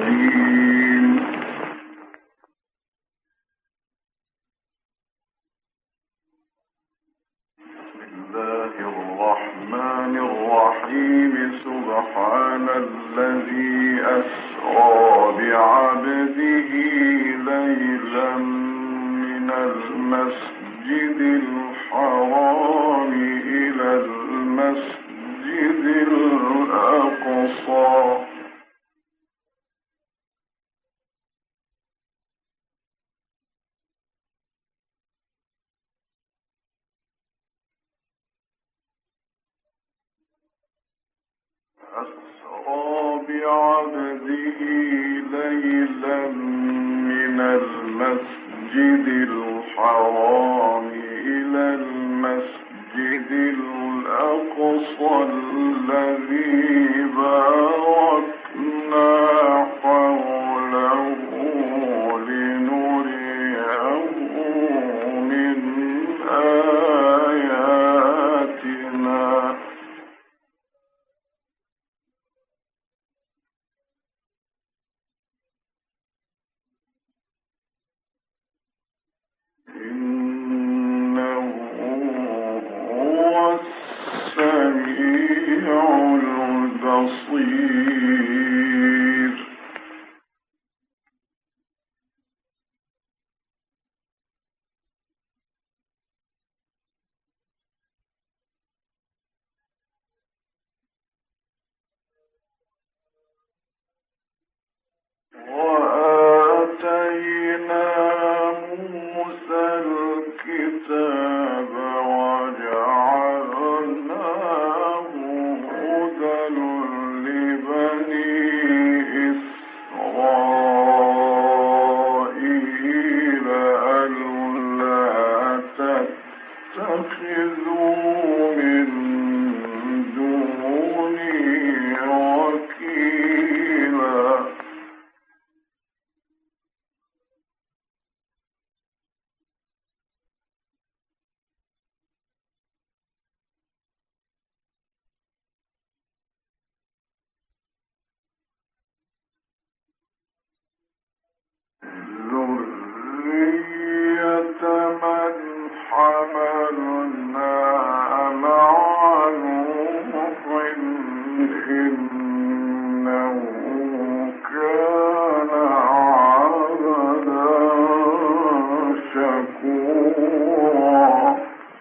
الرجيم. بسم الله الرحمن الرحيم. سبحان الذي أسرى بعبده ليلا من المسجد الحرام إلى المسجد الأقصى ليلا من المسجد الحرام إلى المسجد الأقصى الذي باركنا حوله لنريه من آياتنا. إنه هو السميع البصير. وآتينا موسى الكتاب وجعلناه هدى لبني إسرائيل ألا تتخذوا من دوني وكيلا. ذرية من حملنا مع نوح إنه كان عبدا شكورا.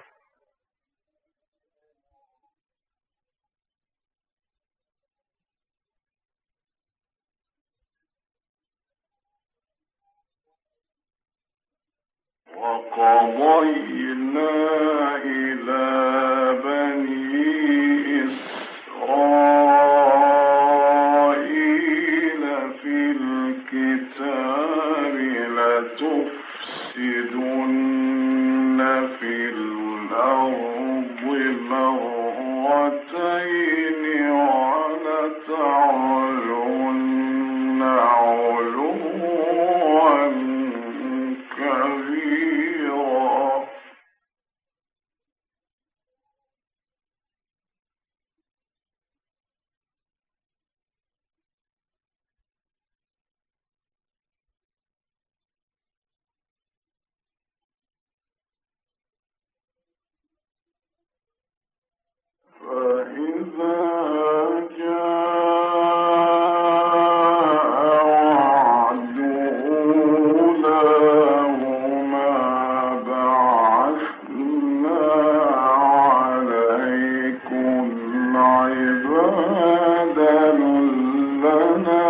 وقضينا إلى بني إسرائيل في الكتاب لتفسدن في الأرض مرتين ولتعلن علوا كبيرا. فإذا جاء وعد أولاهما بعثنا عليكم عبادا لنا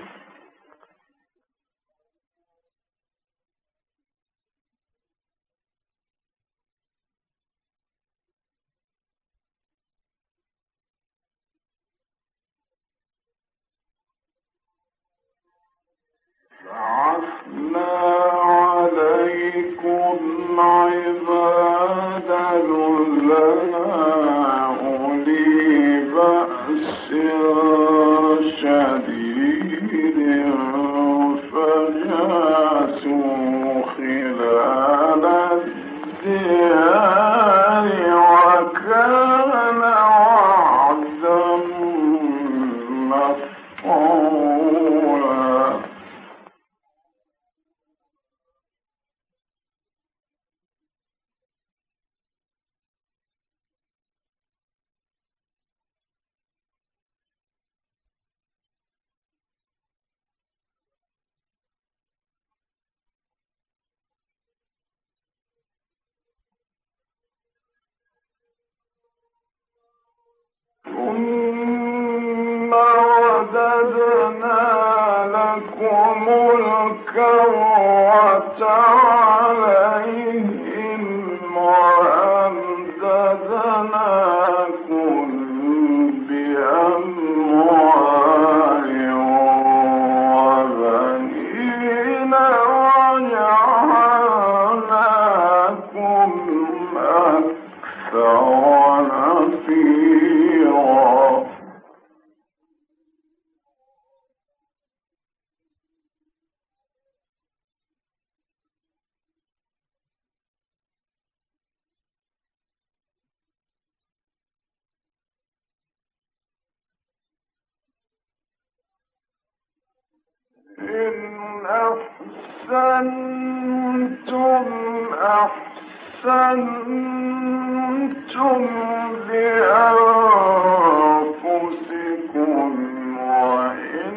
أولي بأس شديد فجاسوا خلال الديار وكان وعدا مفعولا. ثم رددنا لكم الكرة عليهم وأمددناكم بأموال وبنين وجعلناكم أكثر نفيرا. إن أحسنتم أحسنتم لأنفسكم وإن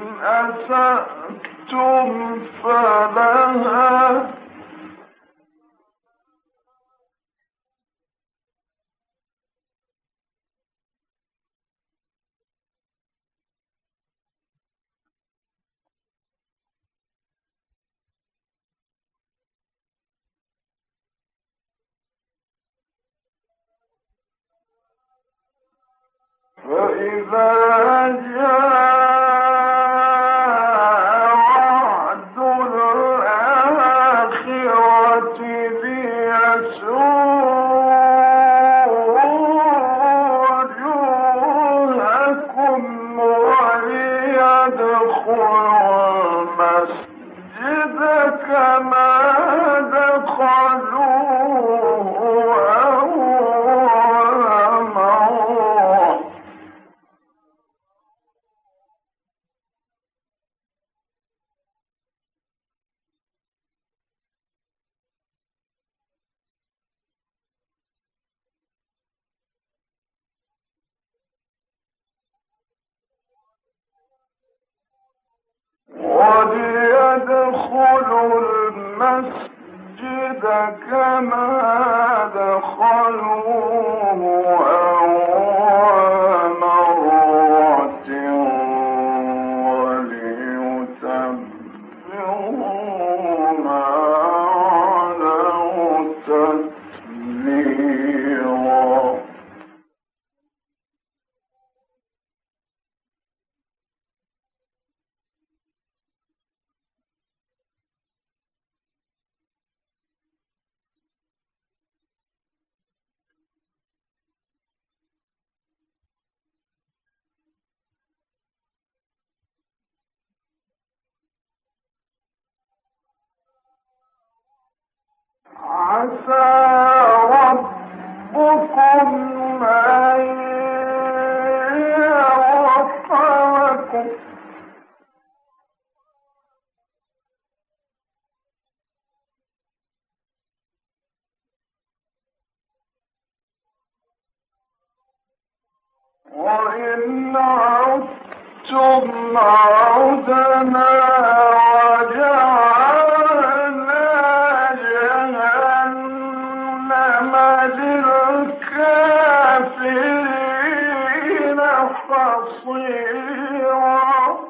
أسأتم فلها. فإذا جاء وعد الآخرة ليسوءوا وجوهكم وليدخلوا المسجد كما دخلوه أول مرة. وليدخلوا المسجد كما دخلوه أول مرة وليتبروا ما علوا تتبيرا. عسى ربكم أن يرحمكم وإن عدتم عدنا وجعلنا جهنم للكافرين حصيرا.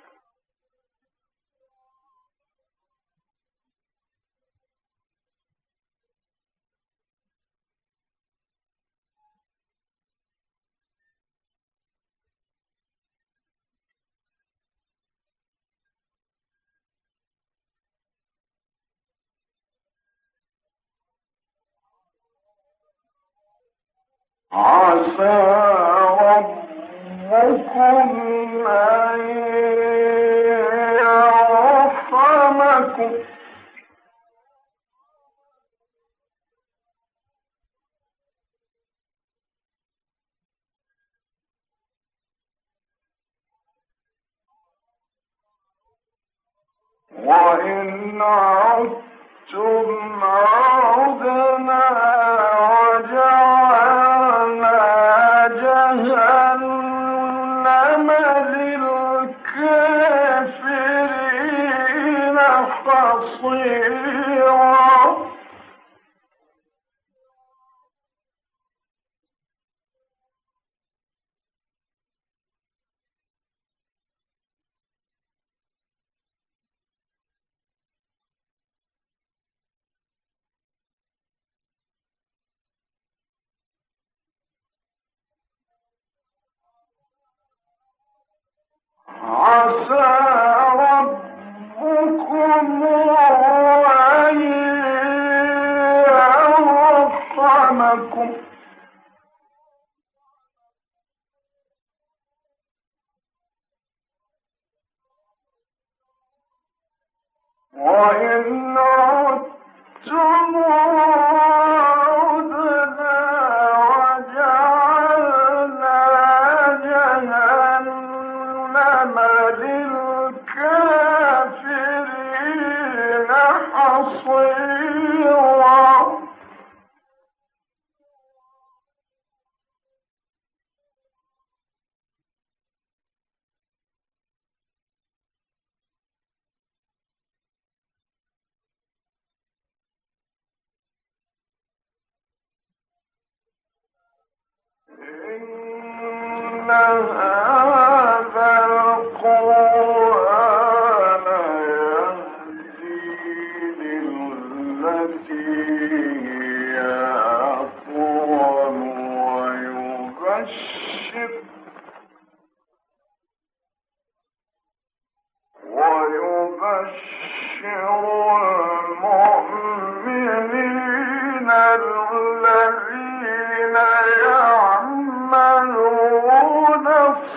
عسى ربكم أن يرحمكم وإن عدتم عدنا وجعلنا جهنم للكافرين حصيرا. وإن عدتم عدنا وجعلنا جهنم للكافرين حصيرا. إن هذا القرآن يهدي للتي هي أقوم ويبشر المؤمنين الذين يعملون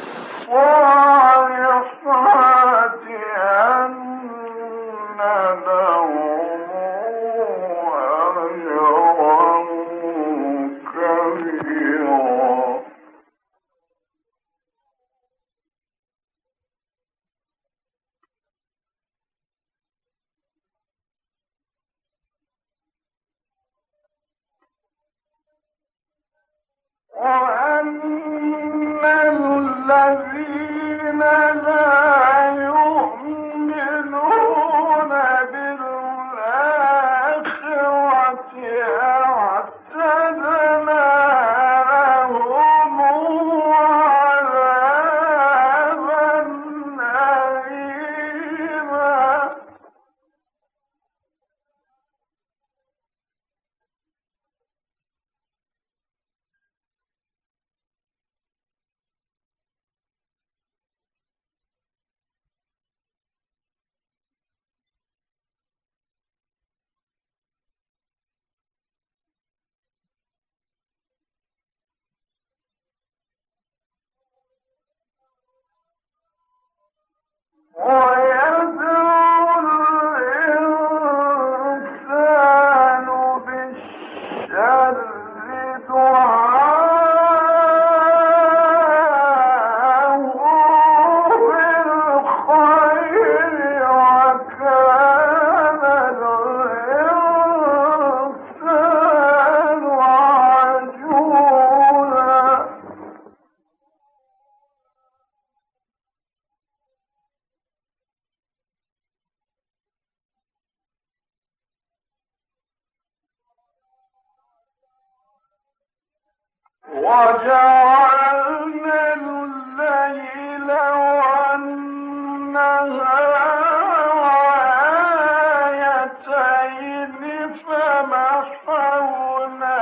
الصالحات أن لهم أجرا كبيرا. وأن الذين لا يؤمنون بالآخرة أعتدنا لهم عذابا أليما. ويدعو الإنسان بالشر دعاءه بالخير وكان الإنسان عجولا. وجعلنا الليل والنهار آيتين فمحونا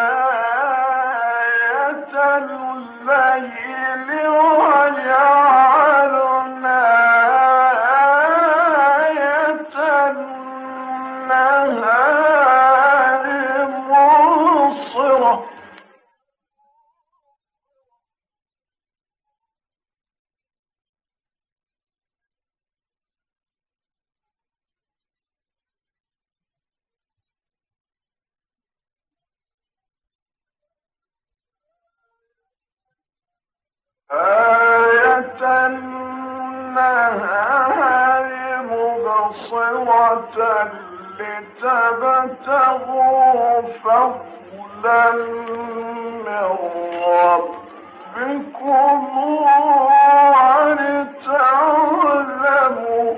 آية الليل وجعلنا آية النهار مبصرة. آية النهار مبصرة لتبتغوا فضلا من ربكم ولتعلموا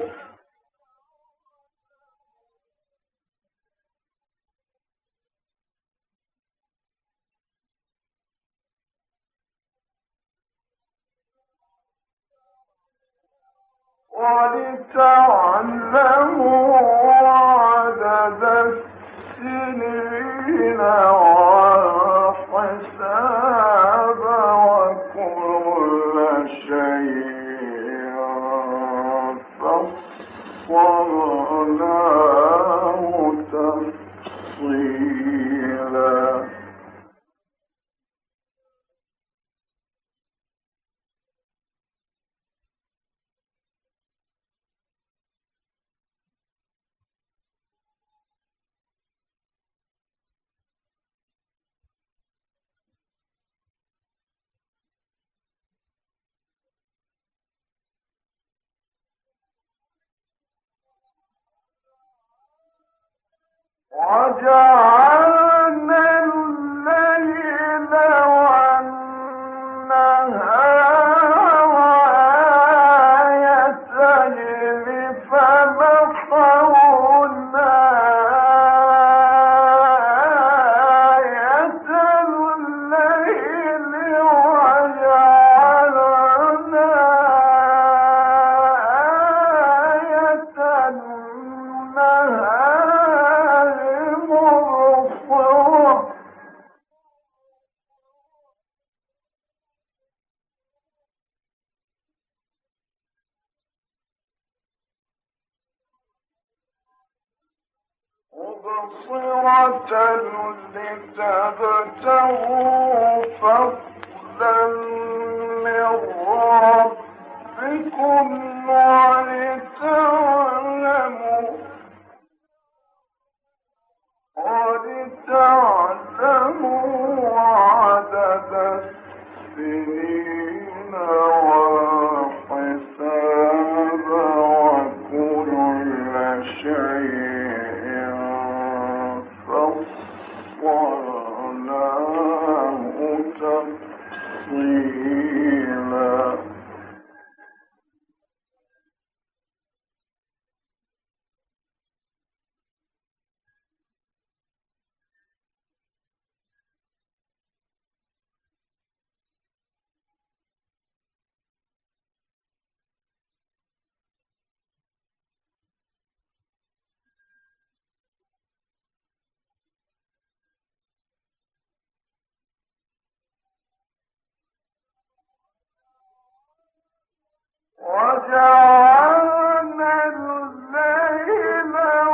عدد السنين والحساب وكل شيء وجعلنا الليل والنهار آيتين فمحونا آية الليل وجعلنا آية النهار مبصرة لتبتغوا فضلا من ربكم ولتعلموا عدد السنين والحساب وكل شيء فصلناه تفصيلا وجعلنا الليل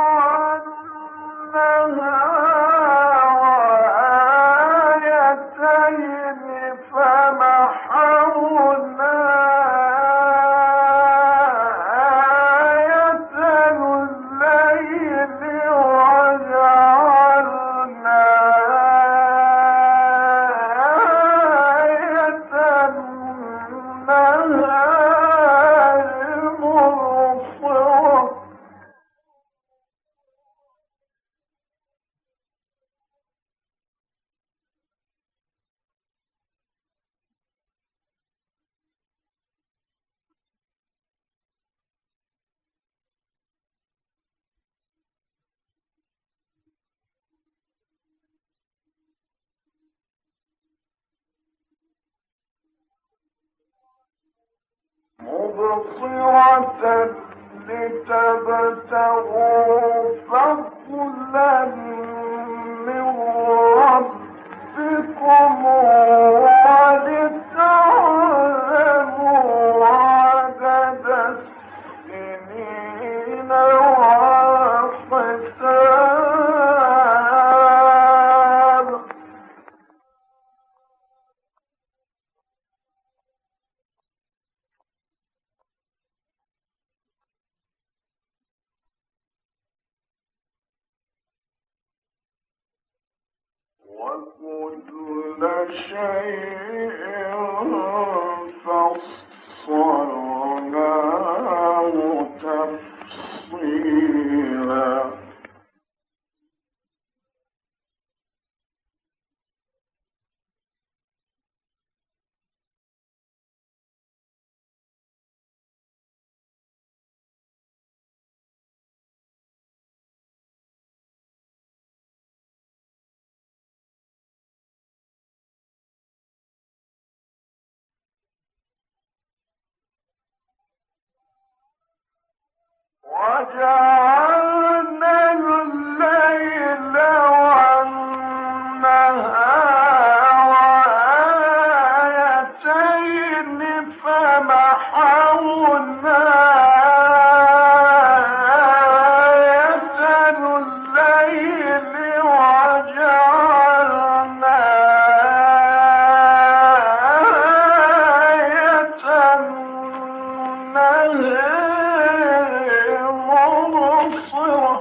والنهار آيتين فمحونا آية الليل وجعلنا آية النهار مبصرة لتبتغوا فضلا من ربكم ولتعلموا عدد السنين والحساب وكل شيء فصلناه تفصيلا وجعلنا الليل والنهار آيتين فمحونا آية الليل وجعلنا آية النهار مبصرة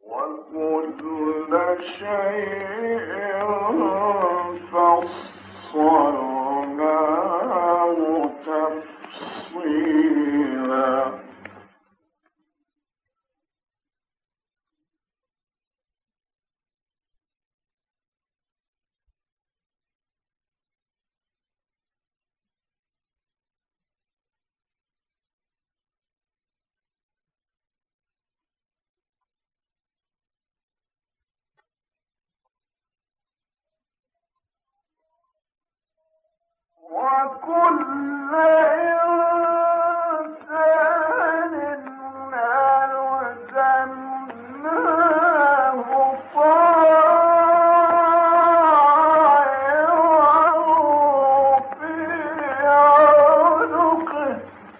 وكل شيء فصلناه تفصيلا وكل إنسان ألزمناه طائره في عنقه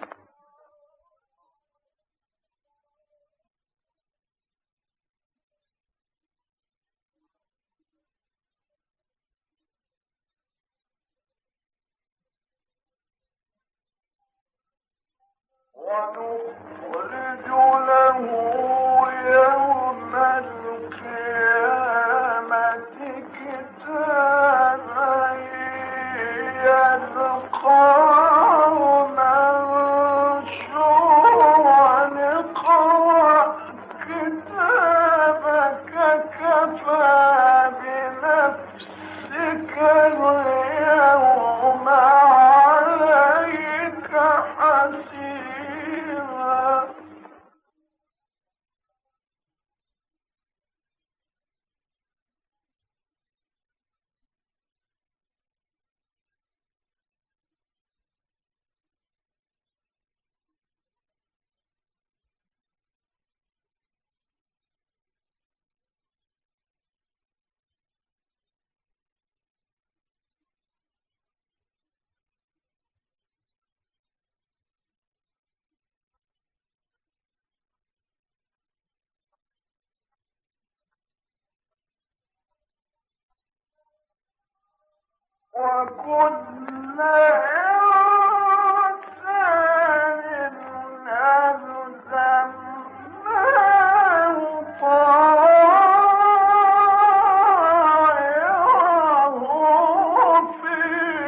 ونخرج له يوم القيامة كتابا يلقاه منشورا اقرأ كتابك كفى بنفسك اليوم عليك حسيبا وكل إنسان ألزمناه طائره في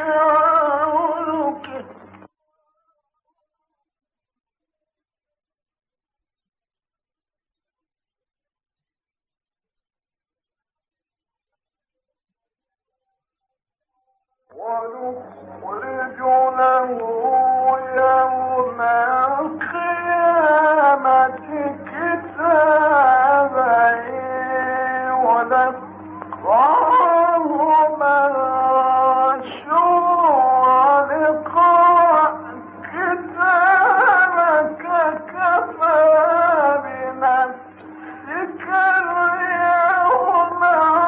عنقه ونخرج له يوم القيامة كتابا يلقاه منشورا اقرأ كتابك كفى بنفسك اليوم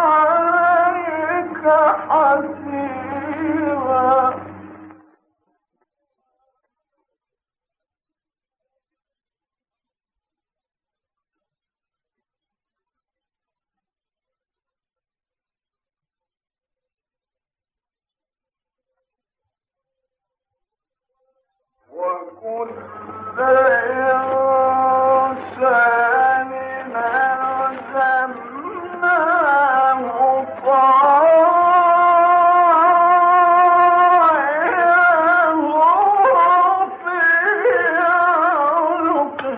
عليك حسيبا وكل إنسان ألزمناه طائره في عنقه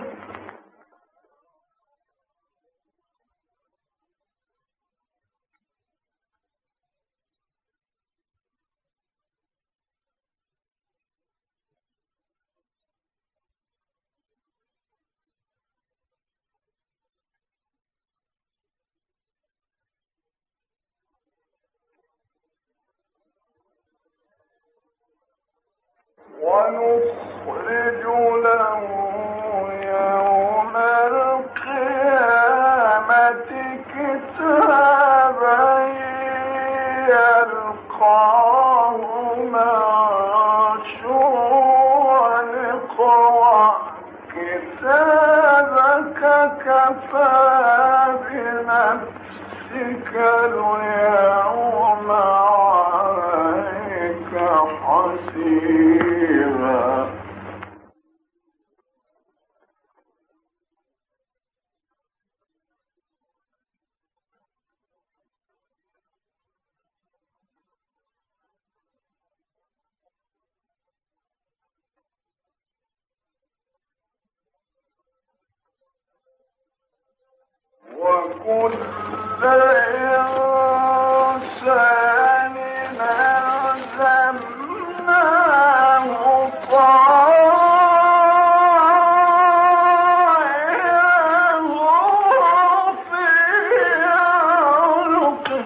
ونخرج له يوم القيامة كتابا يلقاه منشورا اقرأ كتابك كفى بنفسك اليوم عليك حسيبا وكل إنسان ألزمناه طائره في عنقه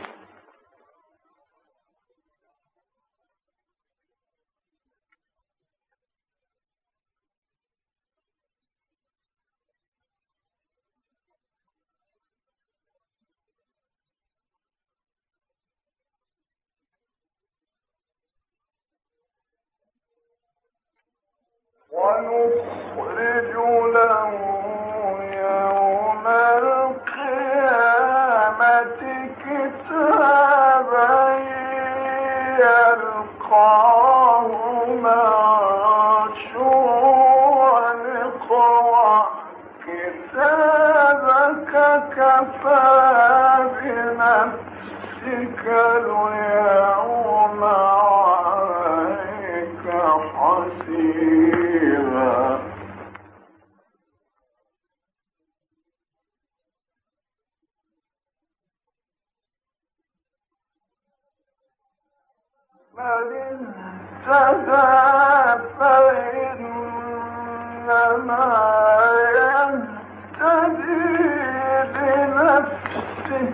ونخرج له يوم القيامة كتابا يلقاه منشورا اقرأ كتابك كفى بنفسك اليوم عليك حسيبا من اهتدى فإنما يهتدي لنفسه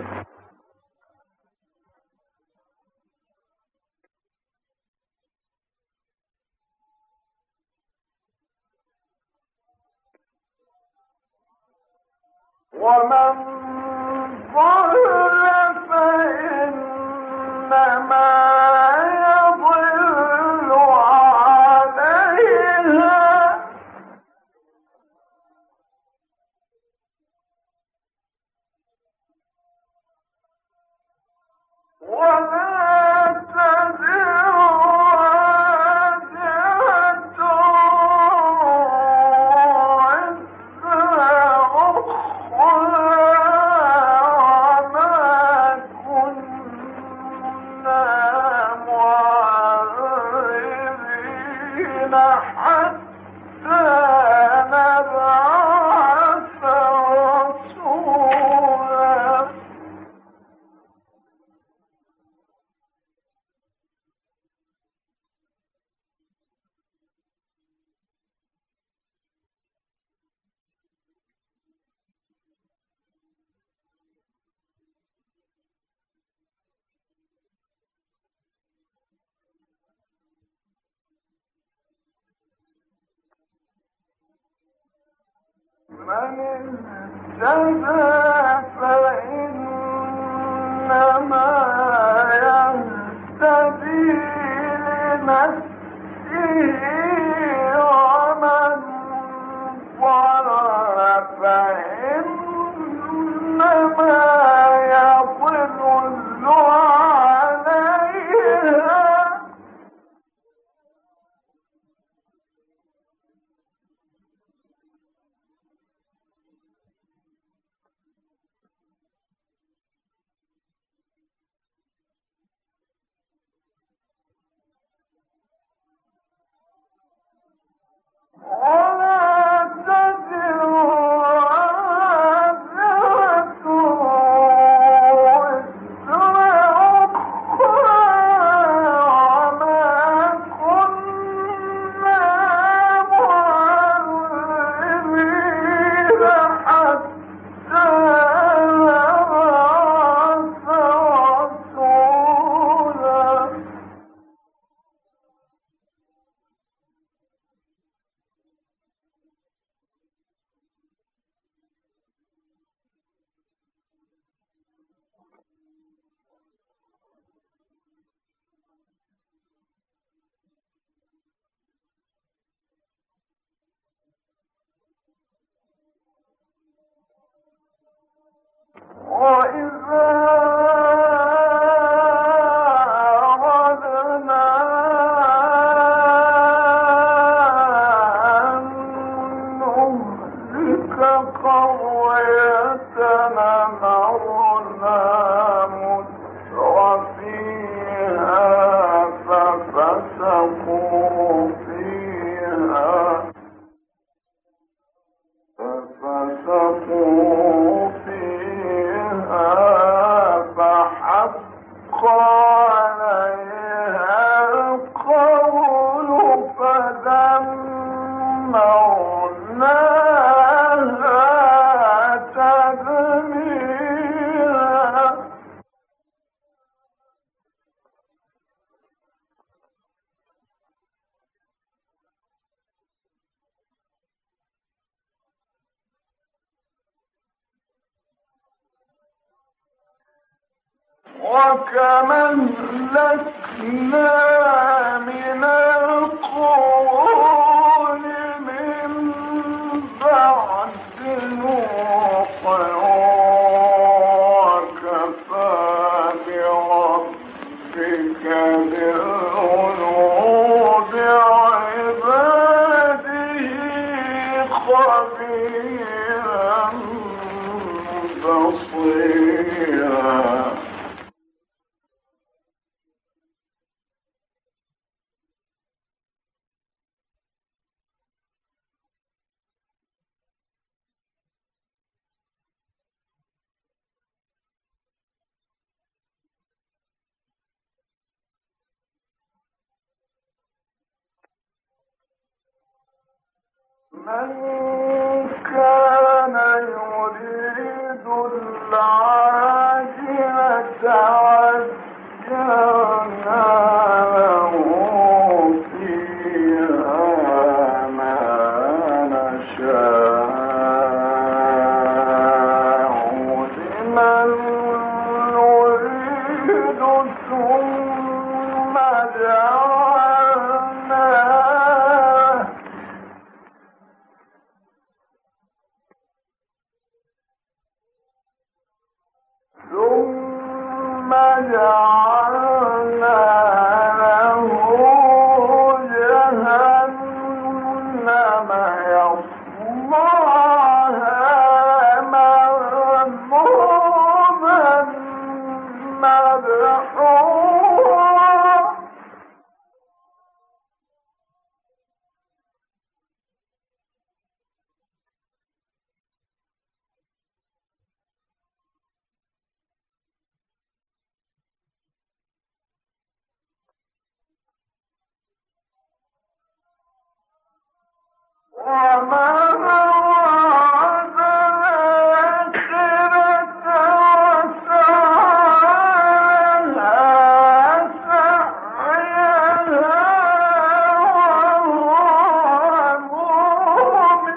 ومن ضل فإنما يضل عليها ولا تزر وازرة وزر أخرى وما كنا معذبين حتى نبعث رسولا من اهتدى فإنما يهتدي لنفسه ومن ضل فإنما يضل عليها ولا تزر وازرة وزر أخرى وما كنا معذبين حتى نبعث رسولا وإذا أردنا أن نهلك قرية أمرنا مترفيها ففسقوا فيها وكم أهلكنا من القرون من بعد نوح وكفى بربك بالذنوب عباده خبيرا بصيرا. من كان يريد العاجلة عجلنا له فيها ما نشاء لمن نريد ثم جعلناه له جهنم يصلاها مذموما مدحورا. ومن أراد الآخرة وسعى لها سعيها وهو مؤمن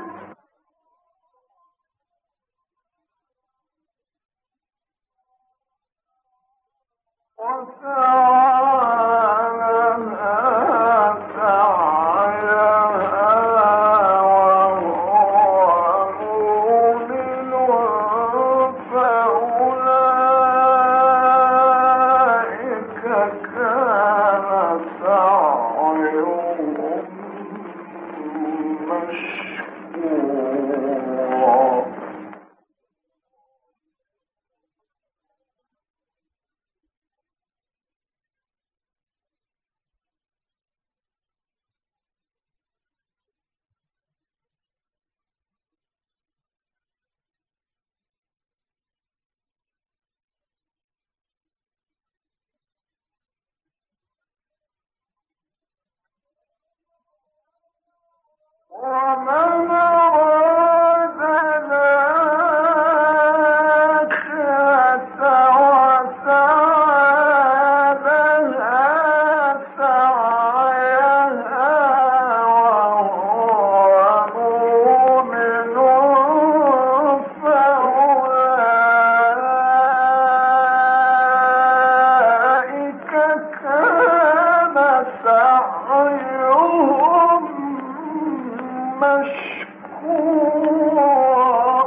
ومن أراد الآخرة وسعى لها سعيها وهو مؤمن فأولئك كان سعيهم مشكورا.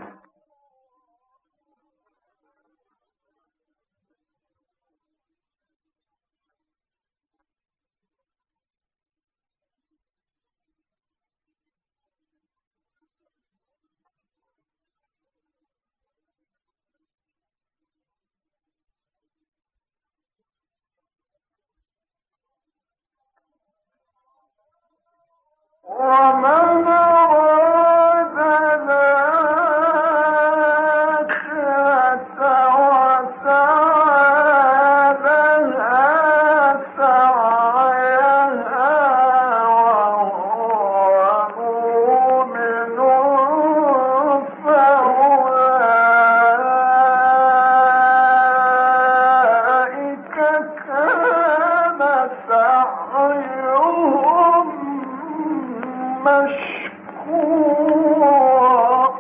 ومن أراد الآخرة وسعى لها سعيها وهو مؤمن فأولئك كان سعيهم مشكورا.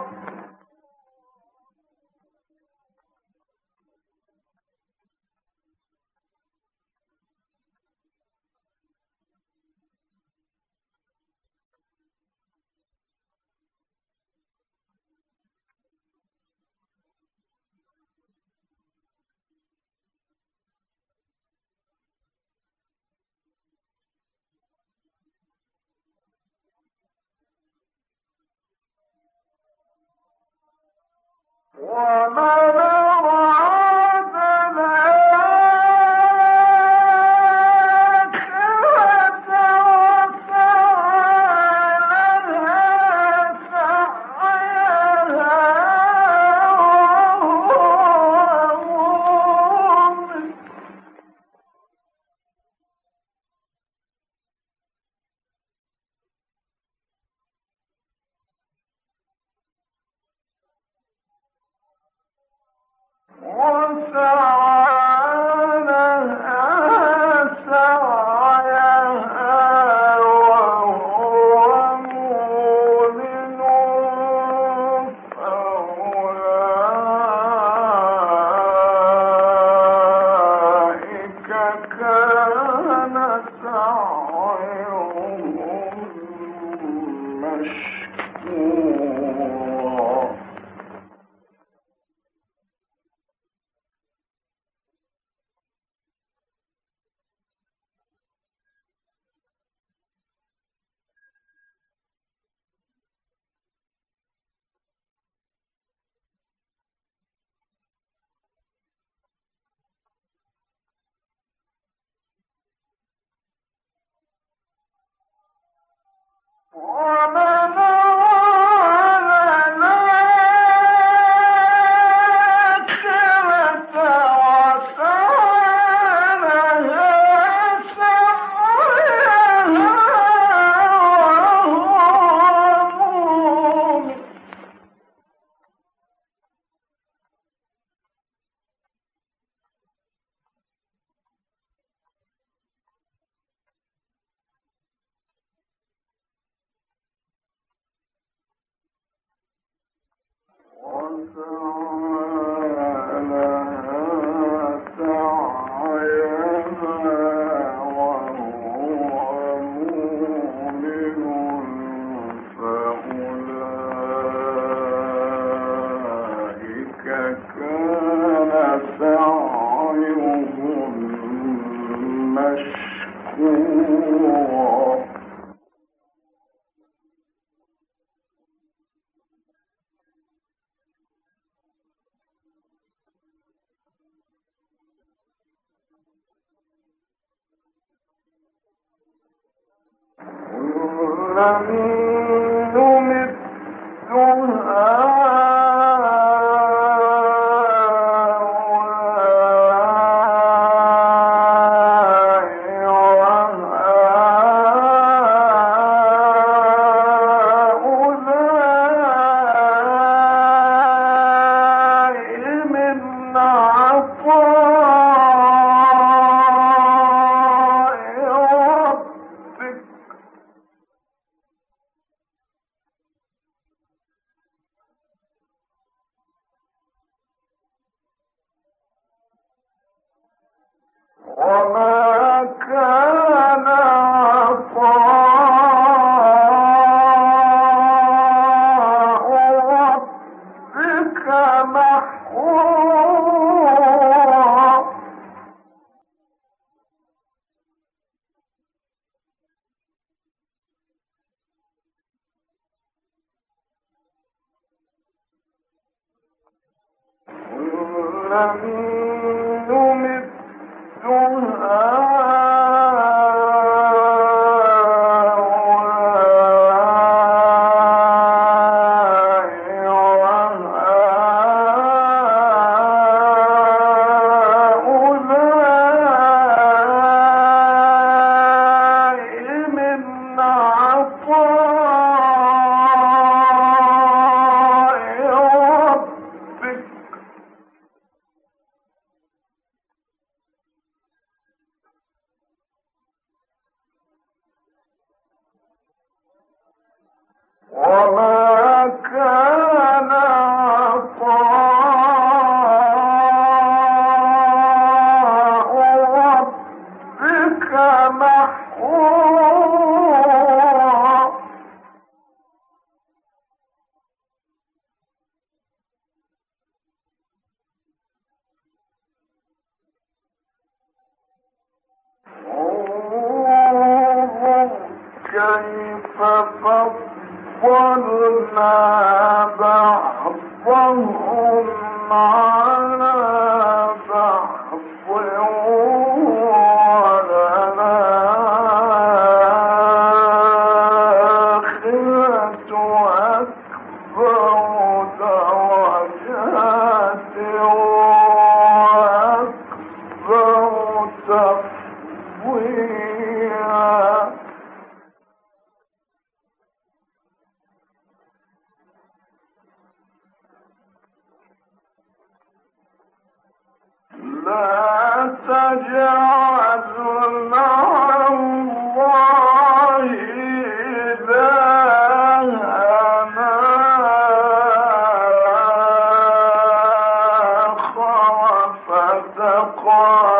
كيف فضلنا بعض بعضهم على بعض وللآخرة أكبر درجات وأكبر تفضيلا. لا تجعلوا مع الله إلهًا آخر فتقعدوا